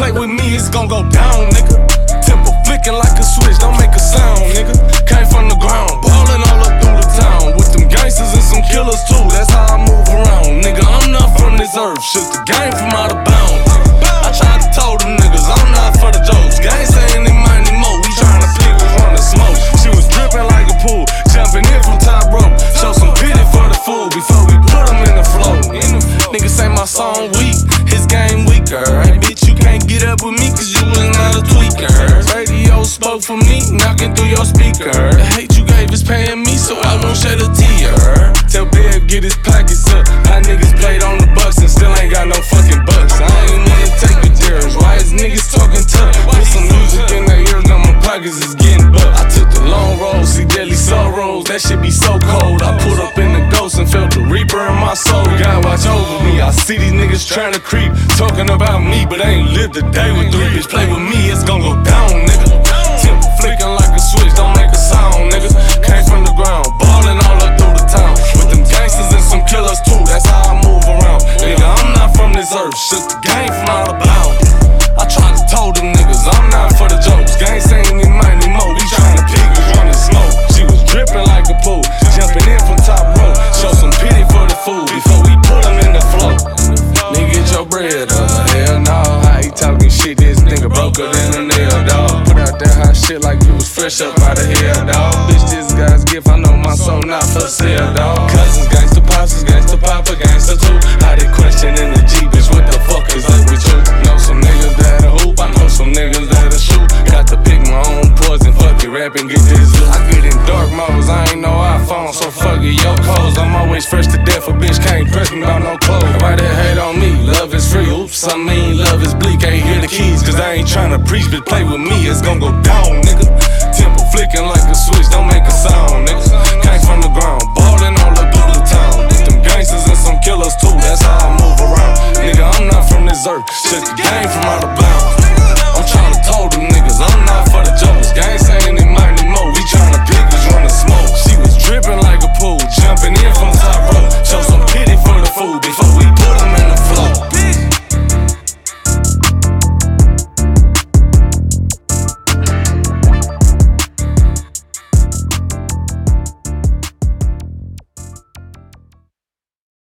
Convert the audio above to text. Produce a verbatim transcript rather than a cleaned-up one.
play with me, it's gon' go down, nigga. Tempo flicking like a switch, don't make a sound, nigga. Came from the ground, ballin' all up through the town. With them gangsters and some killers too, that's how I move around. Nigga, I'm not from this earth, shook the game from out of bounds. I tried to tell them niggas, I'm not for the jokes. Gang saying they mind me more, we tryna pick which one to smoke. She was dripping like a pool, jumping in from top rope. Show some pity for the fool before we put him in the flow. Niggas say my song weak, his game weaker. Hey bitch, you can't get up with me cause you was not a tweaker. Radio spoke for me, knocking through your speaker. The hate you gave is paying me, so I won't shed a tear. Tell Bev get his pockets up. My niggas played on the Bucks and still ain't got no fucking bucks. I ain't wanna take it there. Why is niggas talking tough? Put some music in their ears, now my pockets is getting bucked. I took the long road, see deadly sorrows. That shit be so cold. I put up in the ghost and felt the reaper in my soul. God watch over me. I see these niggas trying to creep, talking about me, but they ain't lived a day with three. Bitch, play with me, it's gon' go down, nigga. Tempo flicking like a switch, don't make a sound, nigga. Came from the ground, ballin' all up through the town. With them gangsters and some killers too, that's how I move around. Nigga, I'm not from this earth, shook the game from out of bounds. I tried to tell them niggas, I'm not for the jokes. Gang saying they mind me more, we tryna pick which one to smoke. She was dripping like a pool, jumping in from top rope. Show some pity for the fool before we put him in the flow. Nigga, get your bread up, hell no. How he talking shit, this nigga broker than a nail, dog. Put out that hot shit like you was fresh up out of here, dog. Bitch, this guy's gift, I know my soul not for sale, dog. Cousins, gangsta pops, gangsta papa, gangsta too. How they question in the G, bitch, what the fuck is up with you? Know some niggas that'll hoop, I know some niggas that'll shoot. Got to pick my own poison, fuck it, rap and get this loot. I get in dark modes, I ain't no iPhone, so fuck it, yo clothes. I'm always fresh to death, a bitch can't press me about no clothes. Why they hate on me? Love is free, oops, I mean love is bleak. Ain't hear the keys, cause I ain't tryna preach, but play with me, it's gon' go down, nigga. Tempo flicking like a switch, don't make a sound, nigga.